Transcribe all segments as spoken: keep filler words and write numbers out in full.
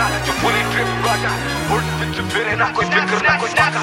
जो fully drip raja, hood ਵਿੱਚ ਫਿਰੇ ਨਾ ਕੋਈ ਫਿਕਰ ਨਾ ਕੋਈ ਟਾਕਾ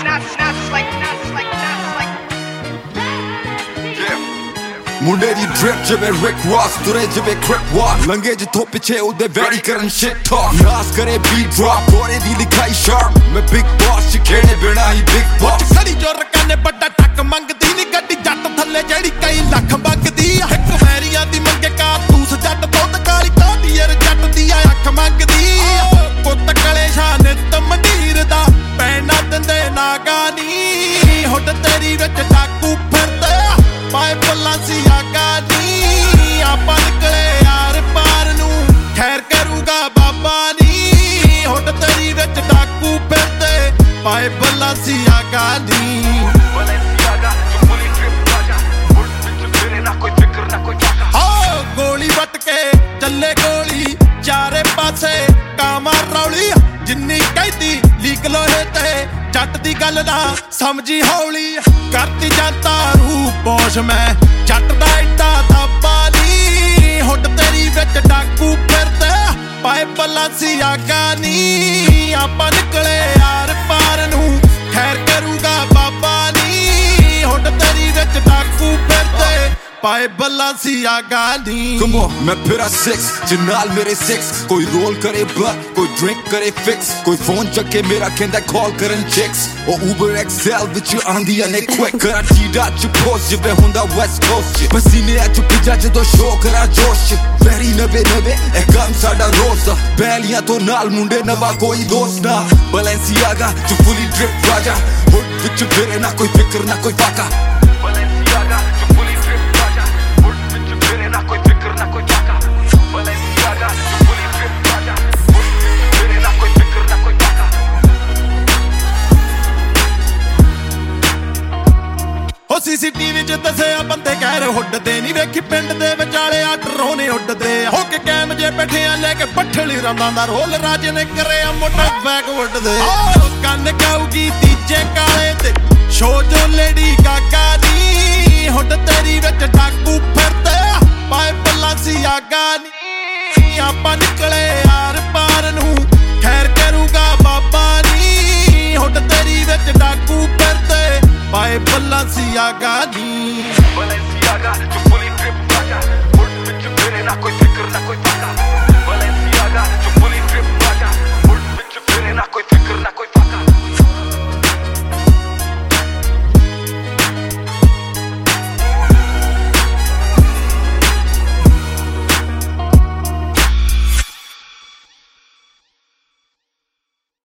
ਮੁੰਡੇ ਦੀ drip ਜਿਵੇਂ Rick Ross, ਤੁਰੇ ਜਿਵੇਂ Crip Walk, ਲੰਗੇ ਜਿੱਥੋਂ ਪਿੱਛੇ ਉਹਦੇ ਵੈਰੀ ਕਰਨ shit talk, ਨਾਸ ਕਰੇ beat drop, ਗੋਰੇ ਦੀ ਲਿਖਾਈ sharp, ਮੈਂ big boss ਚ ਖੇਡੇ ਬਿਨਾਂ ਹੀ big boss, ਖੜੀ ਜੋ ਰਕਾਨੇ ਵੱਡਾ ਟੱਕ ਮੰਗਦੀ ਨੀ ਗੱਡੀ ਜੱਟ ਥੱਲੇ ਜਿਹੜੀ ਕਈ ਲੱਖ ਮੰਗਦੀ ਆ, ਇੱਕ ਮੈਰੀਆਂ ਦੀ ਮੰਗੇ ਕਾਰਤੂਸ ਜੱਟ ਦੁੱਧ ਕਾਲੀ ਕਾਟੀਅਰ ਜੱਟ ਦੀ ਆ ਅੱਖ ਮੰਗਦੀ ਆ, ਪੁੱਤ ਕਲੇ ਸ਼ਾਹ ਨਿੱਤ ਮੰਡੀਰ ਦਾ ਪੈਣਾ ਦਿੰਦੇ ਨਾਗਾ ਨੀ, ਹੁੱਡ ਤੇਰੀ ਵਿੱਚ ਡਾਕੂ ਫਿਰਦੇ ਪਾਏ ਬਲਾਂਸੀਆਗਾ ਨੀ, ਆਪਾਂ ਨਿਕਲੇ ਯਾਰ ਪਾਰ ਨੂੰ ਖੈਰ ਕਰੂਗਾ ਬਾਬਾ ਨੀ, ਹੁੱਡ ਤੇਰੀ ਵਿੱਚ ਡਾਕੂ ਫਿਰਦੇ ਪਾਏ ਬਲਾਂਸੀਆਗਾ ਨੀ, ਗੋਲੀ ਵੱਟ ਕੇ ਚੱਲੇ ਗੋਲੀ ਚਾਰੇ ਪਾਸੇ ਕਾਮਾ ਰੌਲੀ, ਜਿੰਨੀ ਕਹਿੰਦੀ ਲੀਕ ਲੋਹੇ ਤੇ ਜੱਟ ਦੀ ਗੱਲ ਨਾ ਸਮਝੀ ਹੌਲੀ, ਕਰਤੀ ਜਾਂਦਾ ਰੂਪ ਪੋਸ਼ ਮੈਂ ਜੱਟ ਦਾ ਏਡਾ ਥਾਪਾ ਨੀ, ਹੁੱਡ ਤੇਰੀ ਵਿੱਚ ਡਾਕੂ ਫਿਰਦੇ ਪਾਏ ਬਲਾਂਸੀਆਗਾ ਨੀ, ਆਪਾਂ ਨਿਕਲੇ ਯਾਰ ਪਾਰ ਨੂੰ ਖੈਰ ਕਰੂਗਾ ਬਾਬਾ ਨੀ, ਹੁੱਡ ਤੇਰੀ ਵਿੱਚ ਡਾਕੂ ਫਿਰਦੇ ਪਾਏ ਬਲਾਂਸੀਆਗਾ ਨੀ। Come on, ਮੈਂ ਫਿਰਾਂ six ਜੇ ਨਾਲ ਮੇਰੇ six, ਕੋਈ ਰੋਲ ਕਰੇ ਬਲੱਡ, ਕੋਈ ਡਰਿੰਕ ਕਰੇ ਫਿਕਸ, ਕੋਈ ਫੋਨ ਚੱਕੇ ਮੇਰਾ ਕਹਿੰਦਾ ਕਾਲ ਕਰਨ chicks, ਉਹ Uber X L ਵਿੱਚ ਆਂਦੀਆਂ ਨੇ quick, ਕਰਾਂ ਟੀਡਾ ਚ ਪੋਸਟ ਜਿਵੇਂ ਹੁੰਦਾ West Coast ਚ, ਪਸੀਨੇ ਅੱਜ ਪਿੱਛਾ ਜਦੋਂ ਸ਼ੋਅ ਕਰਾਂ ਜੋਸ਼ ਚ, ਵੈਰੀ ਨਵੇਂ ਨਵੇਂ ਇਹ ਕੰਮ ਸਾਡਾ ਰੋਜ਼ ਦਾ, ਪਹਿਲੀਆਂ ਤੋਂ ਨਾਲ ਮੁੰਡੇ ਨਵਾਂ ਕੋਈ ਦੋਸਤ ਨਾ, ਬਲਾਂਸੀਆਗਾ ਚ fully drip raja, ਹੁੱਡ ਵਿੱਚ ਫਿਰੇ ਨਾ ਕੋਈ ਫਿਕਰ ਨਾ ਕੋਈ ਟਾਕਾ, ਬਲਾਂਸੀਆਗਾ ਚ fully drip raja, ਹੁੱਡ ਵਿੱਚ ਫਿਰੇ ਨਾ ਕੋਈ ਫਿਕਰ ਨਾ ਕੋਈ ਟਾਕਾ, ਬਲਾਂਸੀਆਗਾ ਚ fully drip raja, ਹੁੱਡ ਵਿੱਚ ਫਿਰੇ ਨਾ ਕੋਈ ਫਿਕਰ ਨਾ ਕੋਈ ਟਾਕਾ। ਹੋ ਸੀਸੀਟੀਵੀ ਚ ਦੱਸਿਆ ਬੰਦੇ ਕਹਿ ਰਹੇ ਹੁੱਡ ਦੇ ਨੀ ਵੇਖੀ ਪਿੰਡ ਦੇ ਵਿਚਾਲੇ ਆ ਡਰੋਨੇ ਉੱਡਦੇ ਆ, ਹੋ ਕੇ ਕੈਮ ਜੇ ਬੈਠਿਆ ਲੈ ਕੇ ਪੱਠਲੀ ਰੰਦਾਂ ਦਾ ਰੋਲ, ਰਾਜ ਨੇ ਕਰਿਆ ਮੋਟਾ ਬੈਕ ਉੱਡਦੇ, ਕੰਨ ਗਾਊਗੀ ਤੀਜੇ ਕਾਲੇ ਤੇ ਸ਼ੋ ਜੋ ਲੇਡੀ ਗਾਗਾ ਨੀ, ਹੁੱਡ ਤੇਰੀ ਵਿੱਚ ਡਾਕੂ ਫਿਰਦੇ ਪਾਏ ਬਲਾਂਸੀਆਗਾ ਨੀ, ਆਪਾਂ ਨਿਕਲੇ ਯਾਰ ਪਾਰ ਨੂੰ ਖੈਰ ਕਰੂਗਾ ਬਾਬਾ ਨੀ, ਹੁੱਡ ਤੇਰੀ ਵਿੱਚ ਡਾਕੂ ਫਿਰਦੇ ਪਾਏ ਬਲਾਂਸੀਆਗਾ ਨੀ, ਬਲਾਂਸੀਆਗਾ